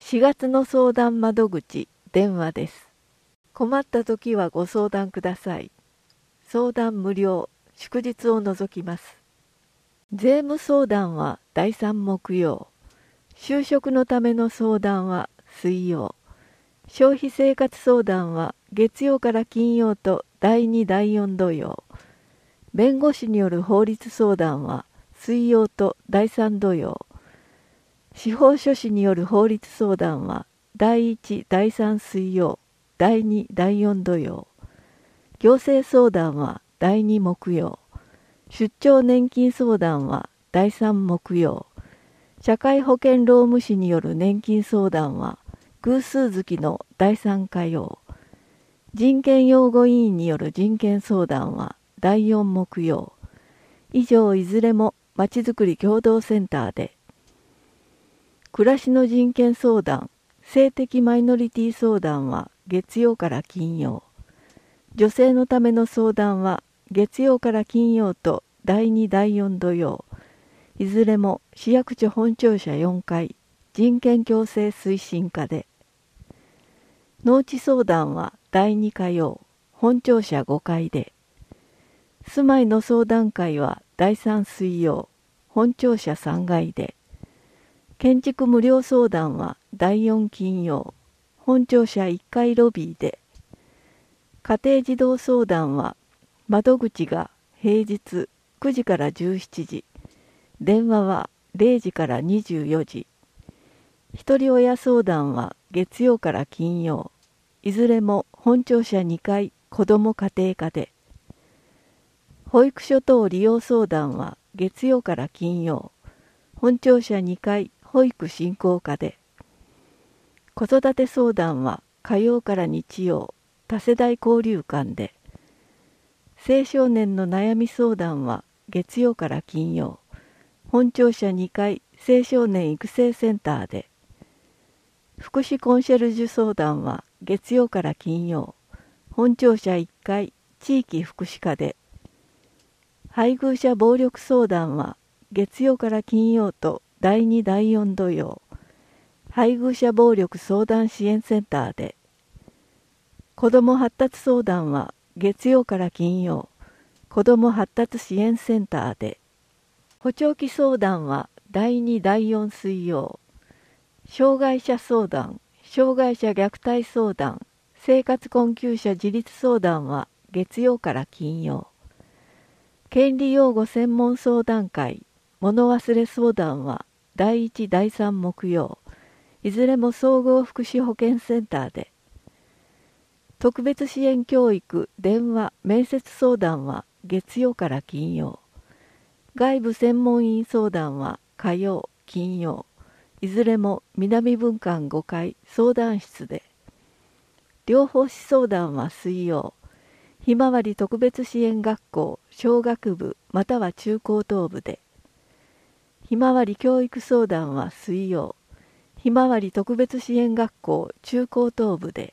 4月の相談窓口電話です。困った時はご相談ください。相談無料、祝日を除きます。税務相談は第3木曜、就職のための相談は水曜、消費生活相談は月曜から金曜と第2第4土曜、弁護士による法律相談は水曜と第3土曜、司法書士による法律相談は第1第3水曜、第2第4土曜、行政相談は第2木曜、出張年金相談は第3木曜、社会保険労務士による年金相談は偶数月の第3火曜、人権擁護委員による人権相談は第4木曜、以上いずれもまちづくり共同センターで、暮らしの人権相談、性的マイノリティ相談は月曜から金曜、女性のための相談は月曜から金曜と第2第4土曜、いずれも市役所本庁舎4階、人権共生推進課で、農地相談は第2火曜、本庁舎5階で、住まいの相談会は第3水曜、本庁舎3階で、建築無料相談は第4金曜、本庁舎1階ロビーで、家庭児童相談は窓口が平日9時から17時、電話は0時から24時、ひとり親相談は月曜から金曜、いずれも本庁舎2階子ども家庭課で、保育所等利用相談は月曜から金曜、本庁舎2階保育振興課で、子育て相談は火曜から日曜、多世代交流館で、青少年の悩み相談は月曜から金曜、本庁舎2階青少年育成センターで、福祉コンシェルジュ相談は月曜から金曜、本庁舎1階地域福祉課で、配偶者暴力相談は月曜から金曜と第2第4土曜、配偶者暴力相談支援センターで、子ども発達相談は月曜から金曜、子ども発達支援センターで、補聴器相談は第2第4水曜、障害者相談、障害者虐待相談、生活困窮者自立相談は月曜から金曜、権利擁護専門相談会、物忘れ相談は第1第3木曜、いずれも総合福祉保健センターで、特別支援教育電話面接相談は月曜から金曜、外部専門員相談は火曜金曜、いずれも南分館5階相談室で、療法士相談は水曜、ひまわり特別支援学校小学部または中高等部で、ひまわり教育相談は水曜、ひまわり特別支援学校中高等部で、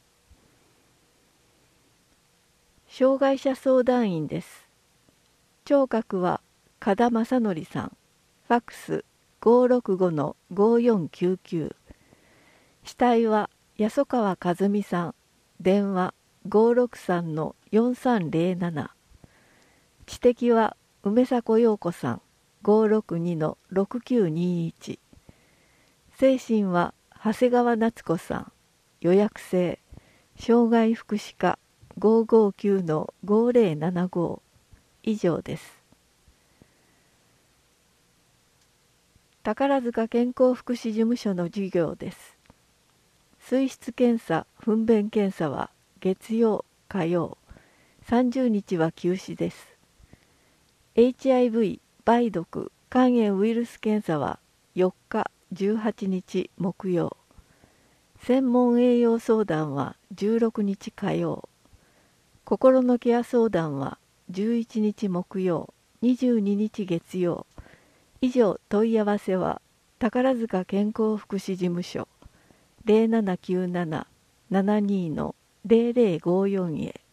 障害者相談員です。聴覚は加田正則さん、ファックス 565-5499、死体は安川和美さん、電話 563-4307、知的は梅迫陽子さん、562-6921、精神は長谷川夏子さん、予約制、障害福祉課 559-5075、以上です。宝塚健康福祉事務所の授業です。水質検査・糞便検査は月曜、火曜、30日は休止です。HIV、梅毒、肝炎ウイルス検査は4日、18日木曜。専門栄養相談は16日火曜。心のケア相談は11日木曜、22日月曜。以上問い合わせは宝塚健康福祉事務所 0797-72-0054 へ。